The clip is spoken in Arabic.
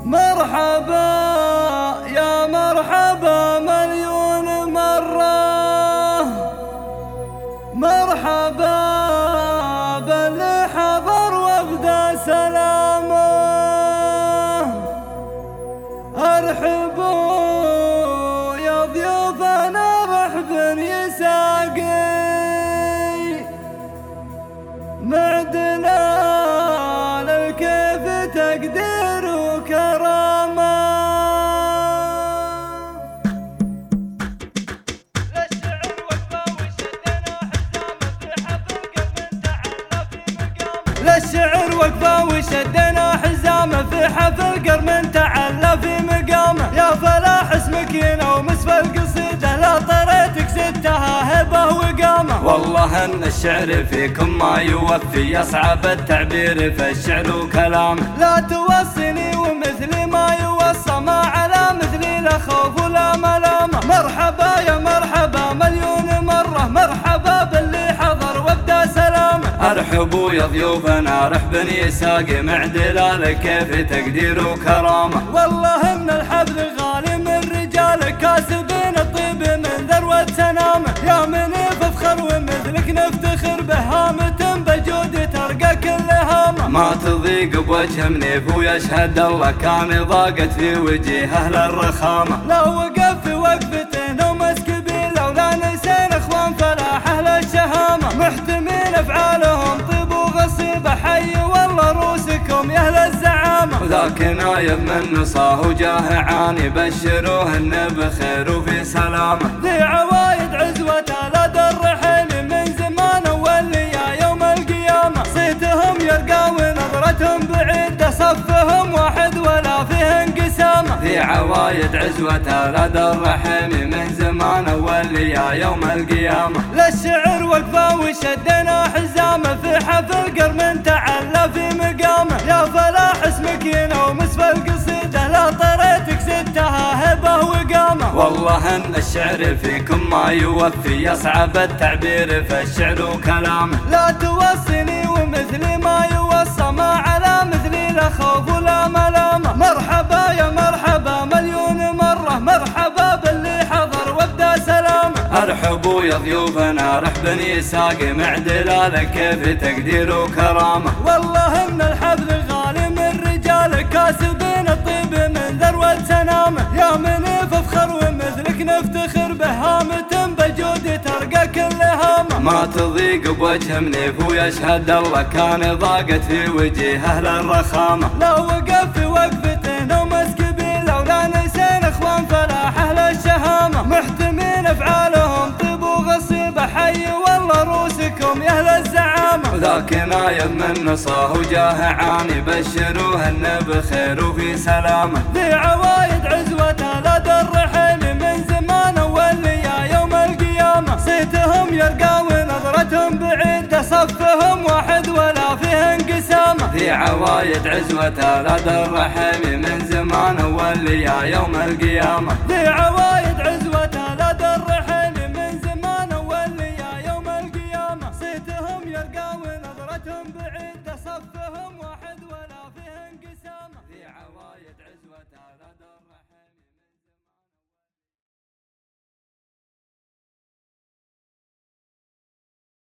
مرحبا يا مرحبا مليون مرة، مرحبا باللي حضر وابدأ سلامه. ارحبوا يا ضيوفنا رحب يساقي معدنا للكيف تقدير وكرامة. للشعر وقفة وشدنا حزامه في حفل قرم تعلى في مقامه. يا فلاح اسمك ينومس في القصيدة لا طريتك ستها هبة وقامه. والله ان الشعر فيكم ما يوفي يصعب التعبير في الشعر وكلامه. لا توصني ومثلي ما يوصى ما على مثلي لا خوف ولا ملامه. مرحبا يا مرحبا مليون مرة، مرحبا باللي حضر وابدا سلامه. ارحبوا يا ضيوفنا رحب يساقي معدل كيف تقدير وكرامه. والله ان الحبل غالي من رجال كاسبين الطيب من ذروة سنامه. يا منيف افخر ومثلك نفتخر بهامة بالجود ترقى كل هامه. ما تضيق بوجه منيف ويشهد الله كان ضاقت في وجهه للرخامه. لو وقف في وقفته ومسك بيله ولا نسينا اخوان فلاحه للشهامه. محتمين افعالهم طيب وغصيبه حي والله روسكم يا اهل الزعامه. وذاك نايب من نصاه وجاه عاني بشروه انه بخير وفي سلامه. ذي عوايد عزوته لدى الرحيل من زمان واللي يا يوم القيامه. صيتهم يرقى ونظرتهم بعيده صفهم واحد ولا فيه انقسامه. ذي عوايد عزوته لدى الرحيل من زمان واللي يا يوم القيامه. للشعر وقفه وشدنا حزامه في حفل قرم تعلى في مقامه. يا فلاح اسمك ينومس في القصيدة لا طريتك ستها هبة وقامه. والله ان الشعر فيكم ما يوفي يصعب التعبير في الشعر وكلامه. لا توصني ومثلي ما يوصى ما على مثلي لا خوف ولا ملامه. مرحبا يا مرحبا مليون مرة، مرحبا باللي حضر وابدا سلامه. ارحبوا يا ضيوفنا رحب يساقي معدل كيف تقدير وكرامه. والله ان الحبل غالي من رجال كاسبين الطيب من ذروة سنامه. يا منيف افخر ومثلك نفتخر بهامة بالجود ترقى كل هامه. ما تضيق بوجه منيف ويشهد الله كان ضاقت في وجهه للرخامه. لو وقف في وقفته ومسك بيله ولا نسينا اخوان فلاحه للشهامه. محتمين افعالهم طيب وغصيبه حي والله روسكم يا اهل الزعامه. وذاك نايب من نصاه وجاه عاني بشروه انه بخير وفي سلامه. ذي عوايد عزوته لدى الرحيل من زمان واللي يا يوم القيامه. صيتهم يرقى ونظرتهم بعيده صفهم واحد ولا فيه انقسامه. ذي عوايد عزوته لدى الرحيل من زمان واللي يا يوم القيامه. ذي عوايد عزوته لدى الرحيل من زمان واللي يا يوم القيامه. صيتهم يرقى ونظرتهم بعيده صفهم